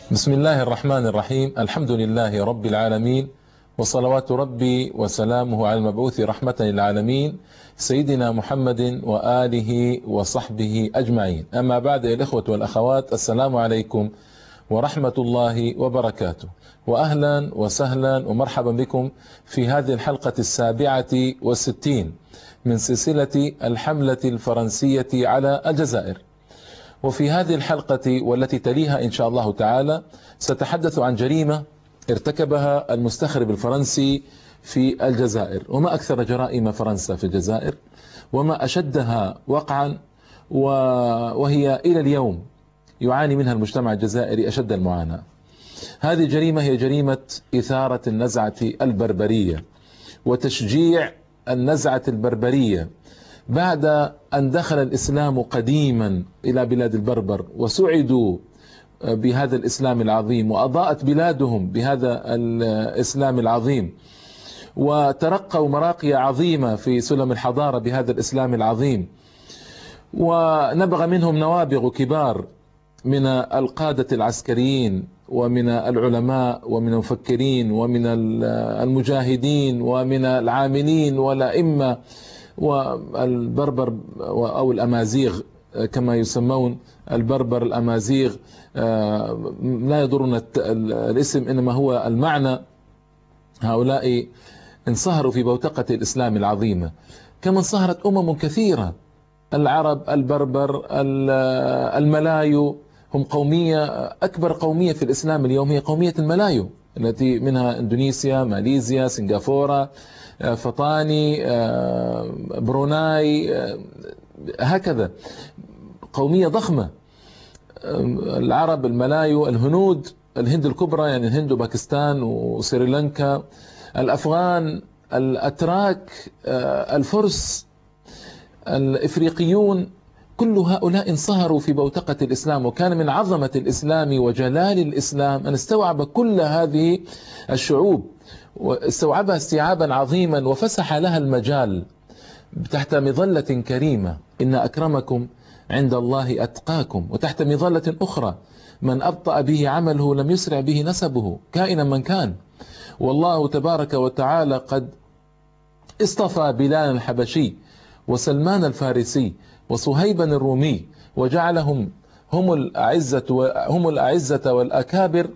بسم الله الرحمن الرحيم. الحمد لله رب العالمين، وصلوات ربي وسلامه على المبعوث رحمة للعالمين سيدنا محمد وآله وصحبه أجمعين. أما بعد، يا الإخوة والأخوات، السلام عليكم ورحمة الله وبركاته، وأهلا وسهلا ومرحبا بكم في هذه الحلقة 67 من سلسلة الحملة الفرنسية على الجزائر. وفي هذه الحلقة والتي تليها إن شاء الله تعالى سأتحدث عن جريمة ارتكبها المستخرب الفرنسي في الجزائر، وما أكثر جرائم فرنسا في الجزائر وما أشدها وقعا، وهي إلى اليوم يعاني منها المجتمع الجزائري أشد المعاناة. هذه الجريمة هي جريمة إثارة النزعة البربرية وتشجيع النزعة البربرية بعد أن دخل الإسلام قديما إلى بلاد البربر وسعدوا بهذا الإسلام العظيم، وأضاءت بلادهم بهذا الإسلام العظيم، وترقوا مراقي عظيمة في سلم الحضارة بهذا الإسلام العظيم، ونبغى منهم نوابغ كبار من القادة العسكريين ومن العلماء ومن المفكرين ومن المجاهدين ومن العاملين والأئمة والبربر أو الأمازيغ كما يسمون، البربر الأمازيغ، لا يضرنا الاسم إنما هو المعنى. هؤلاء انصهروا في بوتقة الإسلام العظيمة كما انصهرت أمم كثيرة، العرب، البربر، الملايو، هم قومية، أكبر قومية في الإسلام اليوم هي قومية الملايو التي منها إندونيسيا، ماليزيا، سنغافورة، فطاني، بروناي، هكذا قومية ضخمة. العرب، الملايو، الهنود، الهند الكبرى يعني الهند وباكستان وسريلانكا، الأفغان، الأتراك، الفرس، الإفريقيون، كل هؤلاء انصهروا في بوتقة الإسلام. وكان من عظمة الإسلام وجلال الإسلام أن استوعب كل هذه الشعوب، واستوعبها استيعابا عظيما وفسح لها المجال تحت مظلة كريمة: إن أكرمكم عند الله أتقاكم. وتحت مظلة أخرى: من أبطأ به عمله لم يسرع به نسبه، كائنا من كان. والله تبارك وتعالى قد اصطفى بلال الحبشي وسلمان الفارسي وصهيبا الرومي وجعلهم هم الأعزة والأكابر،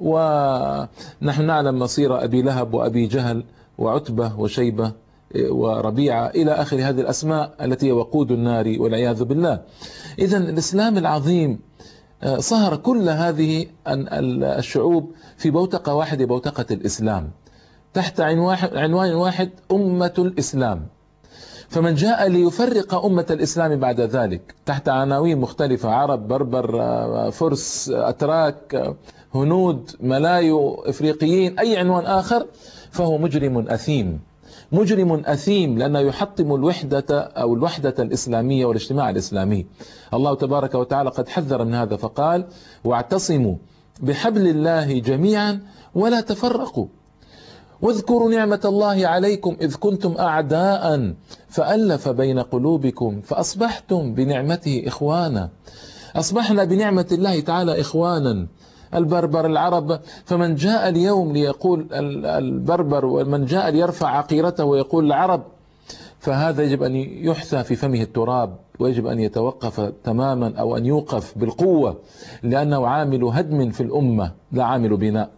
ونحن نعلم مصير أبي لهب وأبي جهل وعتبة وشيبة وربيعة إلى آخر هذه الأسماء التي وقود النار والعياذ بالله. إذن الإسلام العظيم صهر كل هذه الشعوب في بوتقة واحدة، بوتقة الإسلام، تحت عنوان واحد: أمة الإسلام. فمن جاء ليفرق أمة الإسلام بعد ذلك تحت عناوين مختلفة: عرب، بربر، فرس، أتراك، هنود، ملايو، إفريقيين، أي عنوان آخر، فهو مجرم أثيم، مجرم أثيم، لأنه يحطم الوحدة الإسلامية والاجتماع الإسلامي. الله تبارك وتعالى قد حذر من هذا فقال: واعتصموا بحبل الله جميعا ولا تفرقوا، واذكروا نعمة الله عليكم إذ كنتم أعداء فألف بين قلوبكم فأصبحتم بنعمته إخوانا. أصبحنا بنعمة الله تعالى إخوانا، البربر، العرب. فمن جاء اليوم ليقول البربر، ومن جاء ليرفع عقيرته ويقول العرب، فهذا يجب أن يحثى في فمه التراب، ويجب أن يتوقف تماما أو أن يوقف بالقوة، لأنه عامل هدم في الأمة لا عامل بناء.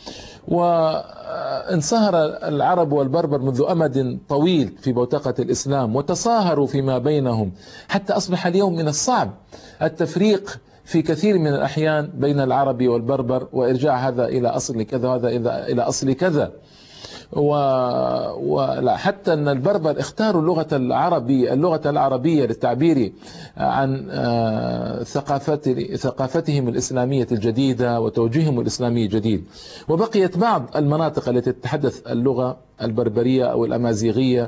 وانصهر العرب والبربر منذ أمد طويل في بوتقة الإسلام، وتصاهروا فيما بينهم، حتى أصبح اليوم من الصعب التفريق في كثير من الأحيان بين العرب والبربر، وإرجاع هذا إلى أصل كذا وهذا إلى أصل كذا. وحتى أن البربر اختاروا اللغة العربية للتعبير عن ثقافتهم الإسلامية الجديدة وتوجيههم الإسلامي الجديد. وبقيت بعض المناطق التي تتحدث اللغة البربرية أو الأمازيغية،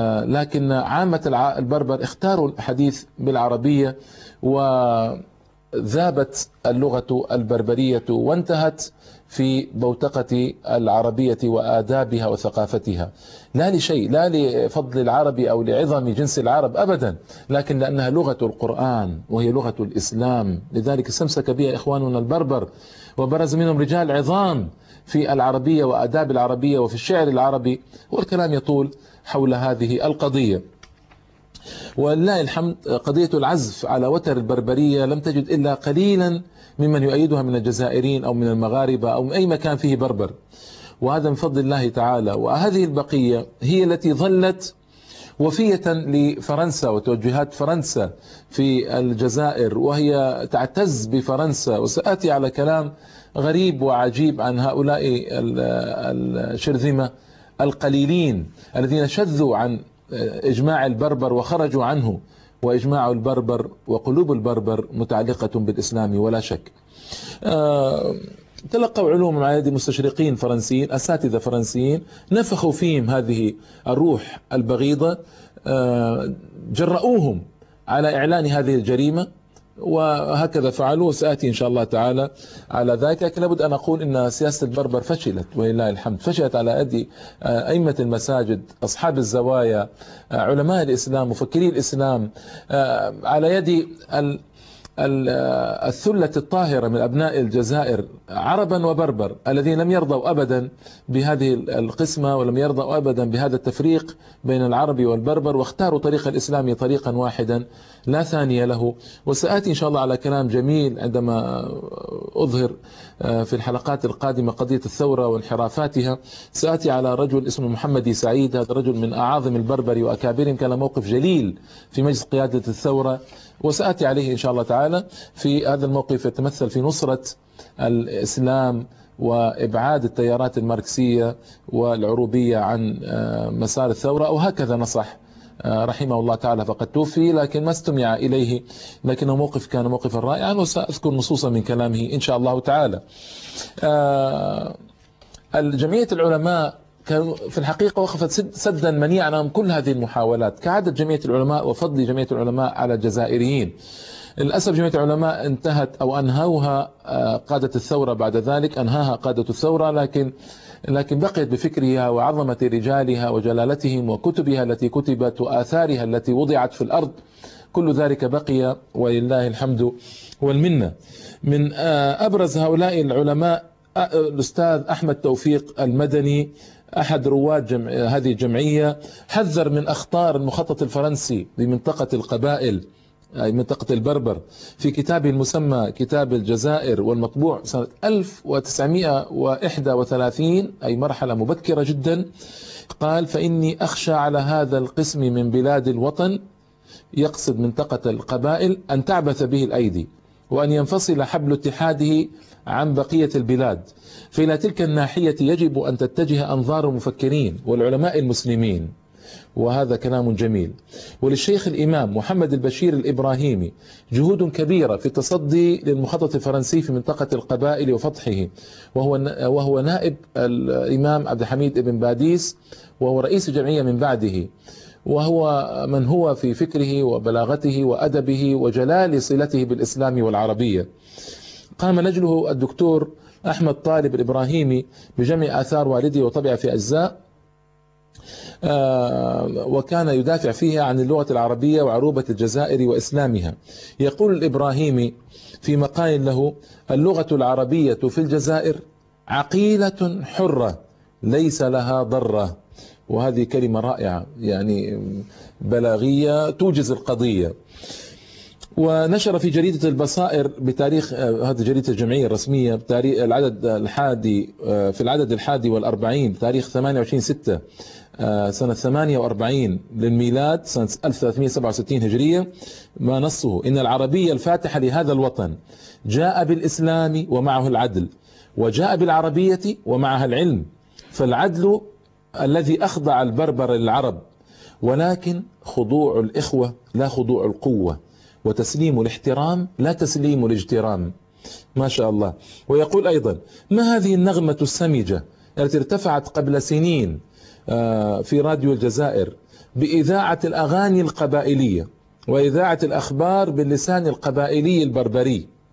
لكن عامة البربر اختاروا الحديث بالعربية، ذابت اللغة البربرية وانتهت في بوتقة العربية وآدابها وثقافتها، لا لشيء، لا لفضل العرب أو لعظم جنس العرب أبدا، لكن لأنها لغة القرآن وهي لغة الإسلام، لذلك استمسك بها إخواننا البربر، وبرز منهم رجال عظام في العربية وآداب العربية وفي الشعر العربي، والكلام يطول حول هذه القضية. ولله الحمد قضية العزف على وتر البربرية لم تجد إلا قليلا ممن يؤيدها من الجزائريين أو من المغاربة أو من أي مكان فيه بربر، وهذا من فضل الله تعالى. وهذه البقية هي التي ظلت وفية لفرنسا وتوجهات فرنسا في الجزائر، وهي تعتز بفرنسا. وسآتي على كلام غريب وعجيب عن هؤلاء الشرذمة القليلين الذين شذوا عن إجماع البربر وخرجوا عنه، وإجماع البربر وقلوب البربر متعلقة بالإسلام ولا شك. تلقوا علوم على يد مستشرقين فرنسيين، أساتذة فرنسيين، نفخوا فيهم هذه الروح البغيضة، جرؤوهم على إعلان هذه الجريمة، وهكذا فعلوا. وسآتي إن شاء الله تعالى على ذلك. لكن لابد أن أقول إن سياسة البربر فشلت ولله الحمد، فشلت على يد أئمة المساجد، أصحاب الزوايا، علماء الإسلام، مفكري الإسلام، على يد الثلة الطاهرة من أبناء الجزائر عربا وبربر، الذين لم يرضوا أبدا بهذه القسمة ولم يرضوا أبدا بهذا التفريق بين العرب والبربر، واختاروا طريق الإسلام طريقا واحدا لا ثاني له. وسآتي إن شاء الله على كلام جميل عندما أظهر في الحلقات القادمة قضية الثورة وانحرافاتها. سآتي على رجل اسمه محمد سعيد، هذا رجل من أعاظم البربر وأكابرهم، كان موقف جليل في مجلس قيادة الثورة، وسآتي عليه إن شاء الله تعالى. في هذا الموقف يتمثل في نصرة الإسلام وإبعاد التيارات الماركسية والعروبية عن مسار الثورة، وهكذا نصح رحمه الله تعالى، فقد توفي لكن ما استمع إليه، لكنه موقف كان موقفا رائعا، وسأذكر نصوصا من كلامه إن شاء الله تعالى. الجمعية العلماء كان في الحقيقة وقفت سدا منيعا أمام كل هذه المحاولات، كعادة جمعية العلماء وفضل جمعية العلماء على الجزائريين. للأسف جمعية العلماء انتهت أو أنهوها قادة الثورة، بعد ذلك أنهاها قادة الثورة، لكن بقيت بفكرها وعظمة رجالها وجلالتهم وكتبها التي كتبت وآثارها التي وضعت في الأرض، كل ذلك بقي ولله الحمد والمنة. من أبرز هؤلاء العلماء الأستاذ أحمد توفيق المدني، أحد رواد هذه الجمعية، حذر من أخطار المخطط الفرنسي بمنطقة القبائل أي منطقة البربر في كتابه المسمى كتاب الجزائر، والمطبوع سنة 1931 أي مرحلة مبكرة جدا. قال: فإني أخشى على هذا القسم من بلاد الوطن، يقصد منطقة القبائل، أن تعبث به الأيدي وأن ينفصل حبل اتحاده عن بقية البلاد، فإلى تلك الناحية يجب أن تتجه أنظار المفكرين والعلماء المسلمين. وهذا كلام جميل. وللشيخ الإمام محمد البشير الإبراهيمي جهود كبيرة في التصدي للمخطط الفرنسي في منطقة القبائل وفتحه، وهو نائب الإمام عبد الحميد بن باديس، وهو رئيس الجمعية من بعده، وهو من هو في فكره وبلاغته وأدبه وجلال صلته بالإسلام والعربية. قام نجله الدكتور أحمد طالب الإبراهيمي بجمع آثار والده وطبع في أجزاء، وكان يدافع فيها عن اللغة العربية وعروبة الجزائر وإسلامها. يقول الإبراهيمي في مقال له: اللغة العربية في الجزائر عقيلة حرة ليس لها ضرة. وهذه كلمة رائعة، يعني بلاغية توجز القضية. ونشر في جريدة البصائر بتاريخ، هذه جريدة الجمعية الرسمية، بتاريخ في العدد 41 بتاريخ 28/6 سنة 48 للميلاد، سنة 1367 هجرية، ما نصه: إن العربية الفاتحة لهذا الوطن جاء بالإسلام ومعه العدل، وجاء بالعربية ومعها العلم، فالعدل الذي أخضع البربر للعرب، ولكن خضوع الإخوة لا خضوع القوة، وتسليم الاحترام لا تسليم الاجترام. ما شاء الله. ويقول أيضا: ما هذه النغمة السمجة التي ارتفعت قبل سنين في راديو الجزائر بإذاعة الأغاني القبائلية وإذاعة الأخبار باللسان القبائلي البربري،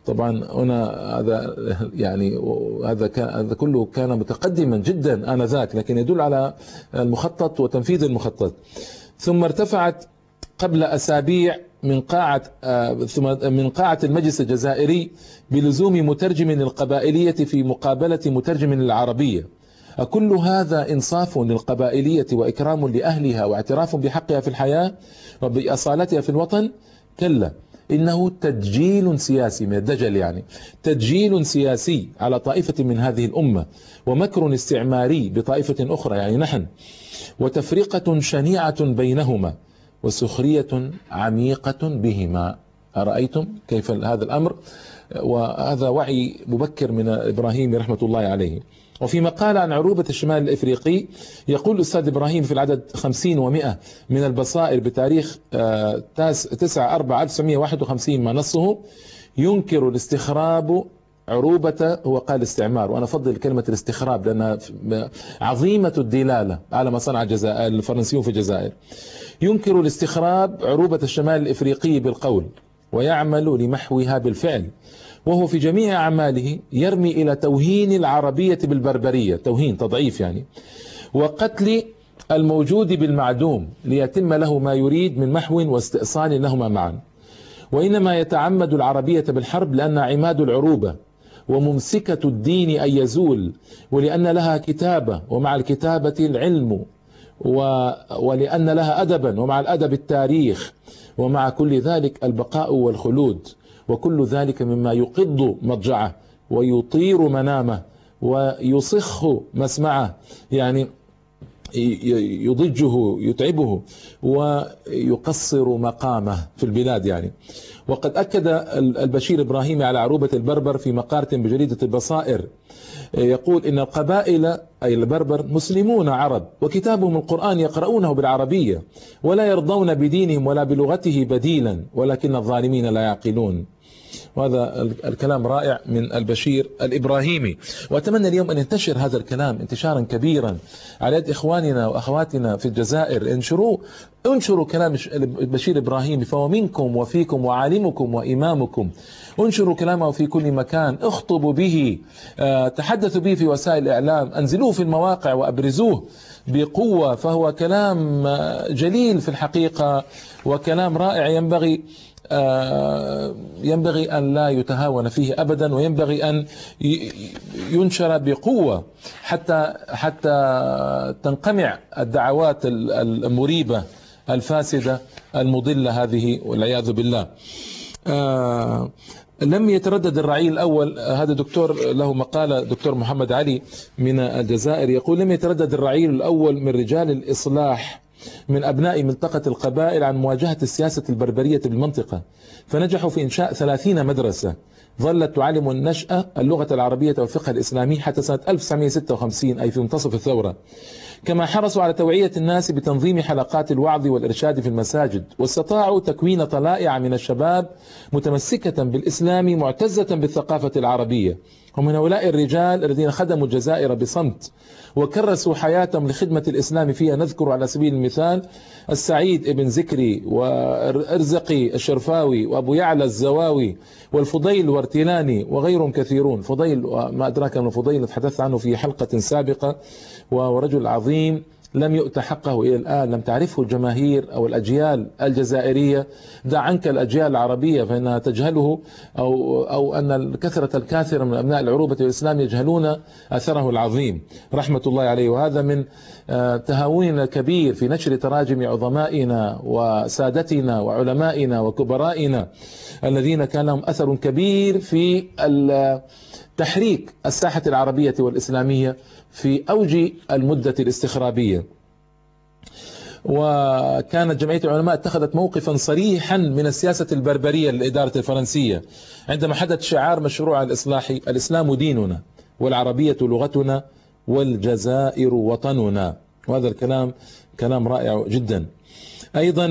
طبعا هنا هذا يعني هذا كله كان متقدما جدا آنذاك، لكن يدل على المخطط وتنفيذ المخطط. ثم ارتفعت قبل أسابيع من قاعة المجلس الجزائري بلزوم مترجم للقبائلية في مقابلة مترجم للعربية. أكل هذا إنصاف للقبائلية وإكرام لأهلها واعتراف بحقها في الحياة وبأصالتها في الوطن؟ كلا، إنه تدجيل سياسي، من الدجل يعني، تدجيل سياسي على طائفة من هذه الأمة، ومكر استعماري بطائفة أخرى يعني نحن، وتفرقة شنيعة بينهما، وسخرية عميقة بهما. أرأيتم كيف هذا الأمر؟ وهذا وعي مبكر من إبراهيم رحمة الله عليه. وفي مقال عن عروبة الشمال الإفريقي يقول الأستاذ إبراهيم في العدد 50 و100 من البصائر بتاريخ 9/4/1951 ما نصه: ينكر الاستخراب عروبة، هو قال استعمار، وأنا أفضل كلمة الاستخراب لأنها عظيمة الدلالة على ما صنع الفرنسيون في الجزائر. ينكر الاستخراب عروبة الشمال الإفريقي بالقول، ويعمل لمحوها بالفعل، وهو في جميع أعماله يرمي إلى توهين العربية بالبربرية، توهين تضعيف يعني، وقتل الموجود بالمعدوم ليتم له ما يريد من محو واستئصال لهما معا. وإنما يتعمد العربية بالحرب لأن عماد العروبة وممسكة الدين أن يزول، ولأن لها كتابة ومع الكتابة العلم، ولأن لها أدبا ومع الأدب التاريخ، ومع كل ذلك البقاء والخلود، وكل ذلك مما يقض مضجعه ويطير منامه ويصخ مسمعه، يعني يضجه يتعبه ويقصر مقامه في البلاد يعني. وقد أكد البشير إبراهيمي على عروبة البربر في مقالة بجريدة البصائر، يقول إن القبائل أي البربر مسلمون عرب، وكتابهم القرآن يقرؤونه بالعربية، ولا يرضون بدينهم ولا بلغته بديلا، ولكن الظالمين لا يعقلون. وهذا الكلام رائع من البشير الإبراهيمي، وأتمنى اليوم أن ينتشر هذا الكلام انتشارا كبيرا على يد إخواننا وأخواتنا في الجزائر. انشروا كلام البشير الإبراهيمي، فهو منكم وفيكم وعالمكم وإمامكم. انشروا كلامه في كل مكان، اخطبوا به، تحدثوا به في وسائل الإعلام، انزلوه في المواقع وأبرزوه بقوة، فهو كلام جليل في الحقيقة، وكلام رائع ينبغي أن لا يتهاون فيه أبدا، وينبغي أن ينشر بقوة حتى تنقمع الدعوات المريبة الفاسدة المضلة هذه والعياذ بالله. لم يتردد الرعيل الأول، هذا دكتور له مقالة، دكتور محمد علي من الجزائر، يقول: لم يتردد الرعيل الأول من رجال الإصلاح من أبناء منطقة القبائل عن مواجهة السياسة البربرية بالمنطقة، فنجحوا في إنشاء 30 مدرسة ظلت تعلم النشأة اللغة العربية والفقه الإسلامي حتى سنة 1956، أي في منتصف الثورة. كما حرصوا على توعية الناس بتنظيم حلقات الوعظ والإرشاد في المساجد، واستطاعوا تكوين طلائع من الشباب متمسكة بالإسلام معتزة بالثقافة العربية. ومن هؤلاء الرجال الذين خدموا الجزائر بصمت وكرسوا حياتهم لخدمة الإسلام فيها نذكر على سبيل المثال السعيد ابن زكري وارزقي الشرفاوي وأبو يعلى الزواوي والفضيل الورتلاني وغيرهم كثيرون. فضيل ما أدراك من الفضيل تحدثت عنه في حلقة سابقة، ورجل عظيم لم يؤت حقه إلى الآن، لم تعرفه الجماهير أو الأجيال الجزائرية، دع عنك الأجيال العربية فإنها تجهله، أو أن كثرة الكاثر من أبناء العروبة والإسلام يجهلون أثره العظيم رحمة الله عليه. وهذا من تهاوننا الكبير في نشر تراجم عظمائنا وسادتنا وعلمائنا وكبرائنا الذين كان لهم أثر كبير في تحريك الساحة العربية والإسلامية في أوج المدة الاستخرابية. وكانت جمعية العلماء اتخذت موقفا صريحا من السياسة البربرية للإدارة الفرنسية عندما حدث شعار مشروع الإصلاح: الإسلام ديننا والعربية لغتنا والجزائر وطننا. وهذا الكلام كلام رائع جدا. أيضا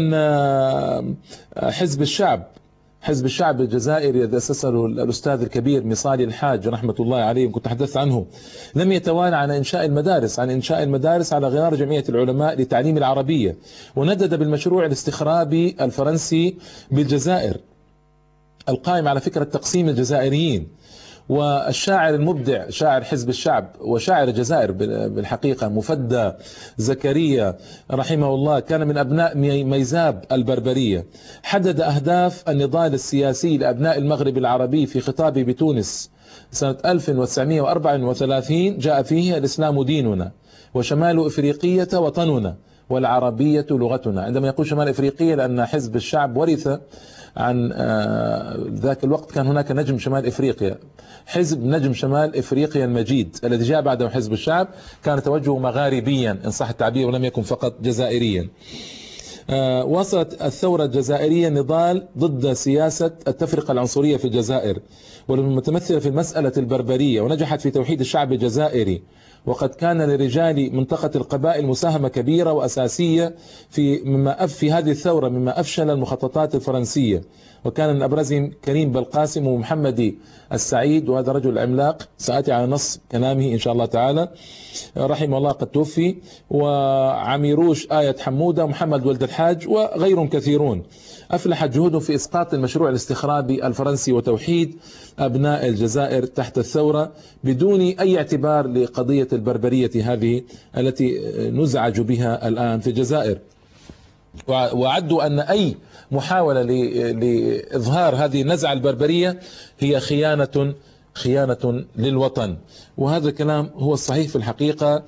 حزب الشعب الجزائري الذي أسسه الأستاذ الكبير مصالي الحاج رحمة الله عليه، كنت تحدثت عنه، لم يتوانى عن إنشاء المدارس على غرار جمعية العلماء لتعليم العربية، وندد بالمشروع الاستخرابي الفرنسي بالجزائر. القائم على فكرة تقسيم الجزائريين. والشاعر المبدع شاعر حزب الشعب وشاعر الجزائر بالحقيقة مفدى زكريا رحمه الله كان من أبناء ميزاب البربرية. حدد أهداف النضال السياسي لأبناء المغرب العربي في خطابه بتونس سنة 1934 جاء فيه: الإسلام ديننا وشمال إفريقية وطننا والعربية لغتنا. عندما يقول شمال إفريقية لأن حزب الشعب ورث عن ذاك الوقت كان هناك نجم شمال إفريقيا، حزب نجم شمال إفريقيا المجيد الذي جاء بعده حزب الشعب، كان توجهه مغاربيا إن صح التعبير ولم يكن فقط جزائريا. وصلت الثورة الجزائرية نضال ضد سياسة التفرقة العنصرية في الجزائر والمتمثلة في المسألة البربرية، ونجحت في توحيد الشعب الجزائري. وقد كان لرجال منطقة القبائل مساهمة كبيرة وأساسية في هذه الثورة مما أفشل المخططات الفرنسية، وكان من أبرزهم كريم بلقاسم ومحمد السعيد، وهذا رجل عملاق سآتي على نص كلامه إن شاء الله تعالى رحمه الله قد توفي، وعميروش آية حمودة ومحمد ولد الحاج وغيرهم كثيرون. أفلحت جهودهم في إسقاط المشروع الاستخرابي الفرنسي وتوحيد أبناء الجزائر تحت الثورة بدون أي اعتبار لقضية البربرية هذه التي نزعج بها الآن في الجزائر. وعدوا أن أي محاولة لإظهار هذه النزعة البربرية هي خيانة للوطن، وهذا الكلام هو الصحيح في الحقيقة،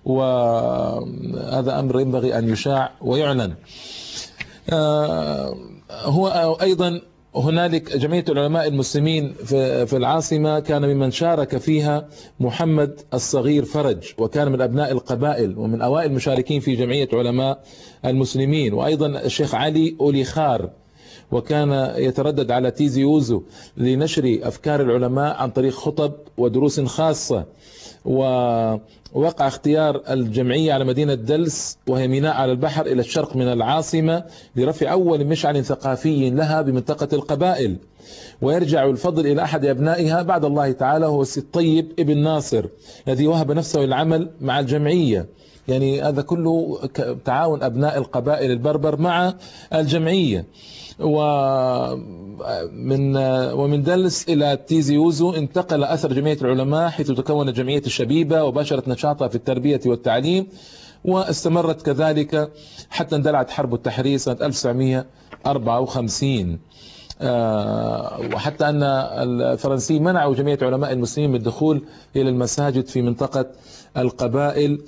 وهذا أمر ينبغي أن يشاع ويعلن. هو أيضا هنالك جمعية العلماء المسلمين في العاصمة كان ممن شارك فيها محمد الصغير فرج، وكان من أبناء القبائل ومن أوائل المشاركين في جمعية علماء المسلمين. وأيضا الشيخ علي أولي خار، وكان يتردد على تيزي يوزو لنشر أفكار العلماء عن طريق خطب ودروس خاصة. ووقع اختيار الجمعية على مدينة دلس وهي ميناء على البحر إلى الشرق من العاصمة لرفع أول مشعل ثقافي لها بمنطقة القبائل. ويرجع الفضل إلى أحد أبنائها بعد الله تعالى هو السي الطيب ابن ناصر الذي وهب نفسه للعمل مع الجمعية. يعني هذا كله تعاون أبناء القبائل البربر مع الجمعية. ومن دلس إلى تيزي يوزو انتقل أثر جمعية العلماء حيث تكونت جمعية الشبيبة وباشرت نشاطها في التربية والتعليم، واستمرت كذلك حتى اندلعت حرب التحرير سنة 1954. وحتى أن الفرنسيين منعوا جمعية علماء المسلمين من الدخول إلى المساجد في منطقة القبائل.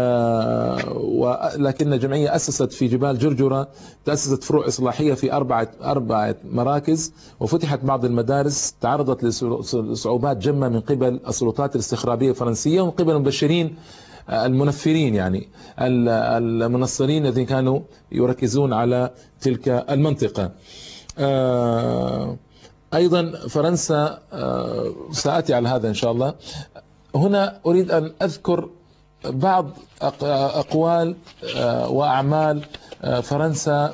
ولكن الجمعية أسست في جبال جرجرة، تأسست فروع إصلاحية في أربعة مراكز، وفتحت بعض المدارس تعرضت لصعوبات جمة من قبل السلطات الاستخرابية الفرنسية ومن قبل المبشرين المنفرين، يعني المنصرين الذين كانوا يركزون على تلك المنطقة. أيضا فرنسا، سآتي على هذا إن شاء الله. هنا أريد أن أذكر بعض أقوال وأعمال فرنسا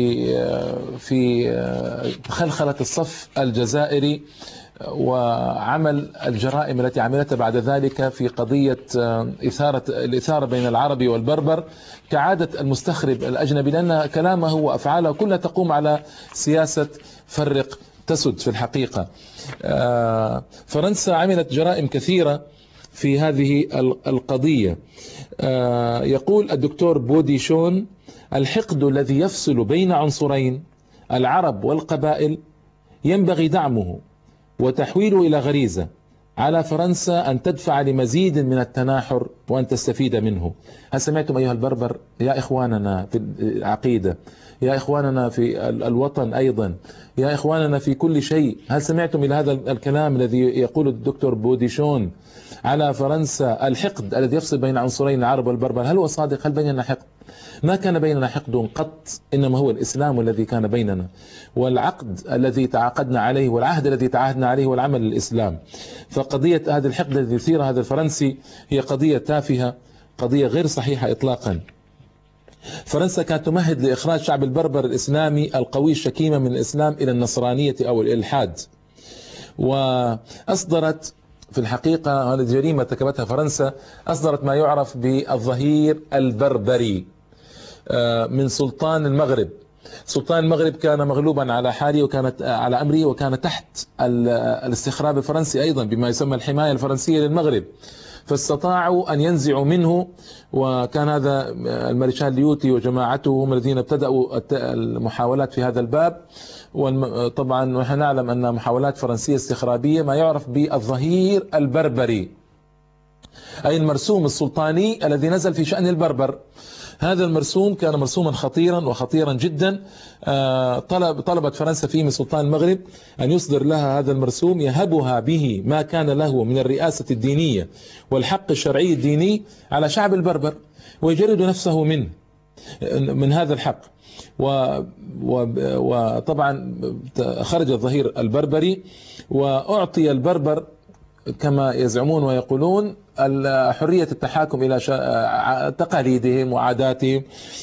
في خلخلة الصف الجزائري وعمل الجرائم التي عملتها بعد ذلك في قضية الإثارة بين العربي والبربر كعادة المستخرب الأجنبي، لأن كلامه وأفعاله كلها تقوم على سياسة فرق تسد. في الحقيقة فرنسا عملت جرائم كثيرة في هذه القضية. يقول الدكتور بوديشون: الحقد الذي يفصل بين عنصرين العرب والقبائل ينبغي دعمه وتحويله إلى غريزة. على فرنسا أن تدفع لمزيد من التناحر وأن تستفيد منه. هل سمعتم أيها البربر يا إخواننا في العقيدة، يا إخواننا في الوطن، أيضا يا إخواننا في كل شيء، هل سمعتم إلى هذا الكلام الذي يقول الدكتور بوديشون على فرنسا؟ الحقد الذي يفصل بين عنصرين العرب والبربر، هل هو صادق؟ هل بيننا حقد؟ ما كان بيننا حقد قط، إنما هو الإسلام الذي كان بيننا، والعقد الذي تعاقدنا عليه والعهد الذي تعاهدنا عليه والعمل للإسلام. فقضية هذا الحقد الذي يثير هذا الفرنسي هي قضية تافهة، قضية غير صحيحة إطلاقا. فرنسا كانت تمهد لإخراج شعب البربر الإسلامي القوي الشكيمة من الإسلام إلى النصرانية أو الإلحاد، وأصدرت في الحقيقة هذه الجريمة ارتكبتها فرنسا، أصدرت ما يعرف بالظهير البربري من سلطان المغرب، سلطان المغرب كان مغلوبا على حاله وكانت على أمره، وكان تحت الاستخراب الفرنسي أيضا بما يسمى الحماية الفرنسية للمغرب، فاستطاعوا أن ينزعوا منه. وكان هذا المارشال ليوتي وجماعته هم الذين ابتدأوا المحاولات في هذا الباب. طبعا نحن نعلم أن محاولات فرنسية استخرابية ما يعرف بالظهير البربري، أي المرسوم السلطاني الذي نزل في شأن البربر. هذا المرسوم كان مرسوما خطيرا وخطيرا جدا. طلبت فرنسا فيه من سلطان المغرب أن يصدر لها هذا المرسوم يهبها به ما كان له من الرئاسة الدينية والحق الشرعي الديني على شعب البربر، ويجرد نفسه من هذا الحق. وطبعا خرج الظهير البربري، وأعطي البربر كما يزعمون ويقولون حرية التحاكم إلى تقاليدهم وعاداتهم.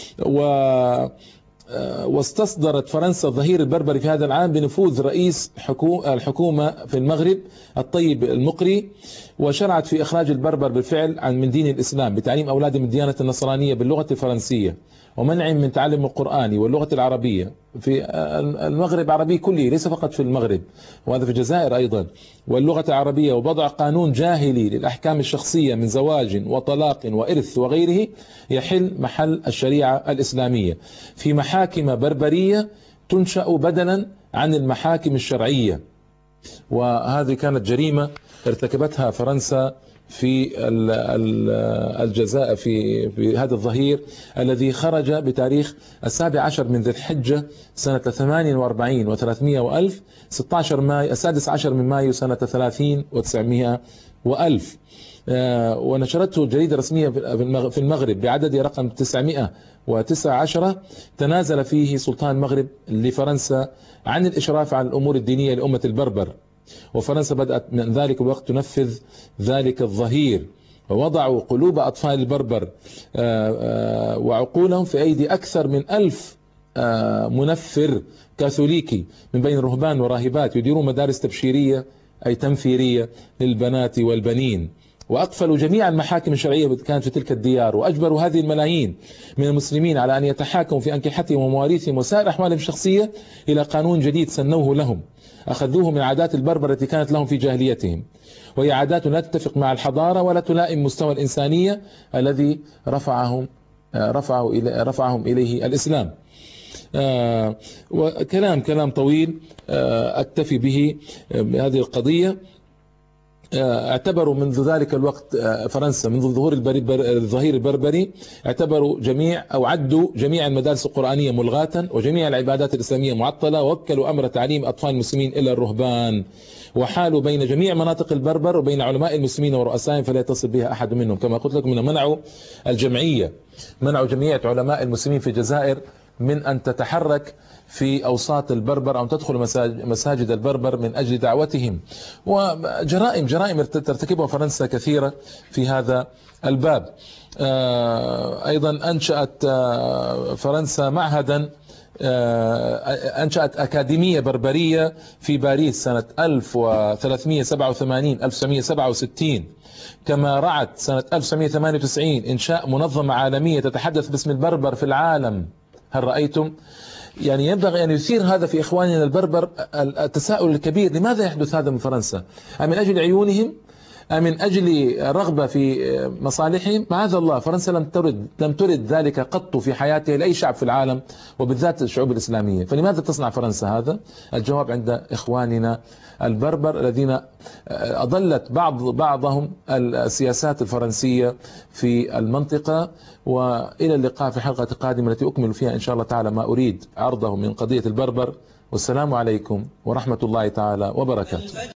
واستصدرت فرنسا الظهير البربري في هذا العام بنفوذ رئيس الحكومة في المغرب الطيب المقري، وشرعت في إخراج البربر بالفعل من دين الإسلام بتعليم أولادهم الديانة النصرانية باللغة الفرنسية، ومنعهم من تعلم القرآن واللغة العربية في المغرب العربي كله، ليس فقط في المغرب، وهذا في الجزائر أيضا، واللغة العربية، ووضع قانون جاهلي للأحكام الشخصية من زواج وطلاق وإرث وغيره يحل محل الشريعة الإسلامية في محاكم بربرية تنشأ بدلا عن المحاكم الشرعية. وهذه كانت جريمة ارتكبتها فرنسا في الجزائر في هذا الظهير الذي خرج بتاريخ 17 من ذي الحجة سنة 48 و300 وألف، 16 مايو 16 من مايو سنة 30 و900 وألف. ونشرته جريدة رسمية في المغرب بعدد رقم 919. تنازل فيه سلطان المغرب لفرنسا عن الإشراف على الأمور الدينية لأمة البربر، وفرنسا بدأت من ذلك الوقت تنفذ ذلك الظهير، ووضعوا قلوب أطفال البربر وعقولهم في أيدي أكثر من 1000 منفر كاثوليكي من بين رهبان وراهبات يديرون مدارس تبشيرية أي تنفيرية للبنات والبنين، وأقفلوا جميع المحاكم الشرعية التي كانت في تلك الديار، وأجبروا هذه الملايين من المسلمين على أن يتحاكموا في أنكحتهم ومواريثهم وسائر أحوالهم الشخصية إلى قانون جديد سنوه لهم، أخذوه من عادات البربر التي كانت لهم في جاهليتهم، وهي عادات لا تتفق مع الحضارة ولا تلائم مستوى الإنسانية الذي رفعهم إليه الإسلام. وكلام طويل أكتفي به بهذه القضية. اعتبروا منذ ذلك الوقت فرنسا منذ ظهور الظهير البربري عدوا جميع المدارس القرآنية ملغاة، وجميع العبادات الإسلامية معطلة، ووكلوا أمر تعليم أطفال المسلمين إلى الرهبان، وحالوا بين جميع مناطق البربر وبين علماء المسلمين ورؤسائهم فلا يتصل بها أحد منهم. كما قلت لكم منعوا جميع علماء المسلمين في الجزائر من أن تتحرك في أوساط البربر أو تدخل مساجد البربر من أجل دعوتهم. وجرائم ترتكبها فرنسا كثيرة في هذا الباب. أيضا أنشأت فرنسا أنشأت أكاديمية بربرية في باريس سنة 1387 كما رعت سنة 1998 إنشاء منظمة عالمية تتحدث باسم البربر في العالم. هل رأيتم؟ يعني ينبغي أن يثير هذا في إخواننا البربر التساؤل الكبير، لماذا يحدث هذا من فرنسا؟ أمن أجل عيونهم؟ أمن أجل رغبة في مصالحهم؟ معاذ الله، فرنسا لم ترد ذلك قط في حياتها لأي شعب في العالم، وبالذات الشعوب الإسلامية. فلماذا تصنع فرنسا هذا؟ الجواب عند إخواننا البربر الذين أضلت بعضهم السياسات الفرنسية في المنطقة. وإلى اللقاء في حلقة قادمة التي أكمل فيها إن شاء الله تعالى ما أريد عرضه من قضية البربر. والسلام عليكم ورحمة الله تعالى وبركاته.